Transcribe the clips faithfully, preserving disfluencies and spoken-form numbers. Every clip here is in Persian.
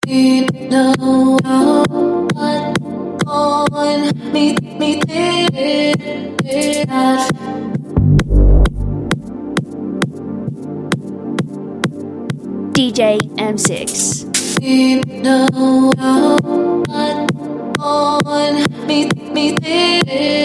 You know what on me, me there. D J M six. You know what on me, me there.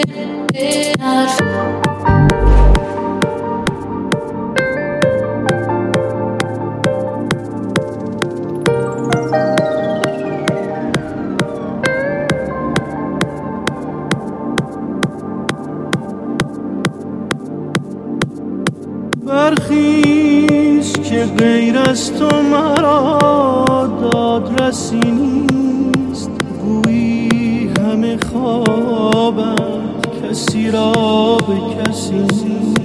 برخیز که غیر از تو مرا دادرسی نیست، گویی همه خوابند کسی را به کسی نیست.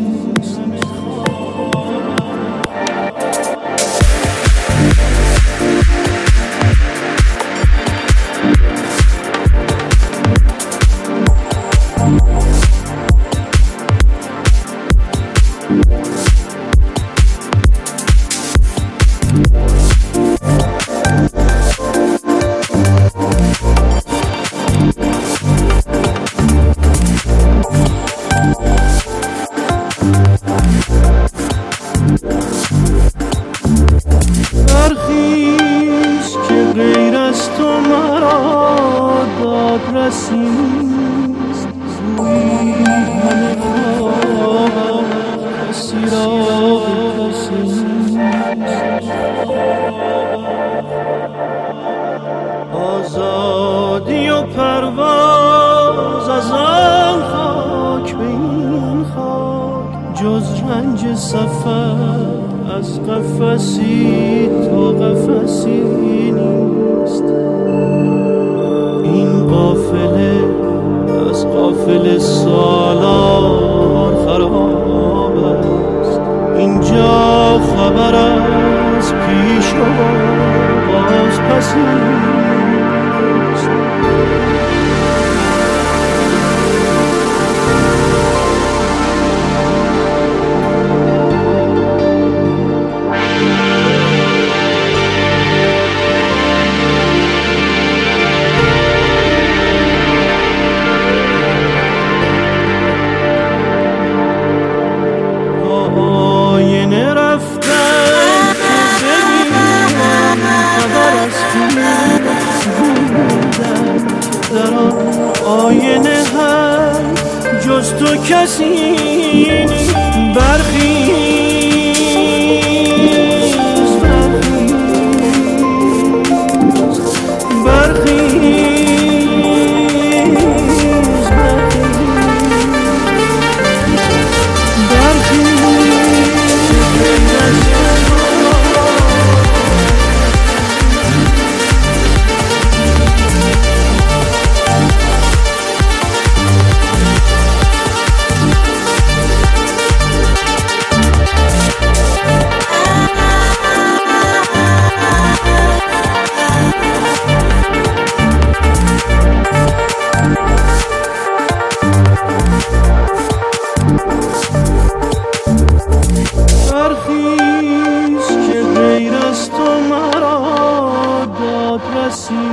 برخیز که غیر از تو مرا دادرسی نیست، گویی همه خوابم کسی را به کسی نیست. آزادی و پرواز از آن خاک به این خاک، جز رنج سفر از قفسی تا قفسی نیست. این قافله از قافله سالار خراب است، اینجا خبر از پیش و باز پسی نیست. آینه هم جز تو کسی نیست. برخیز برخیز برخیز برخیز که غیر از تو مرا دادرسی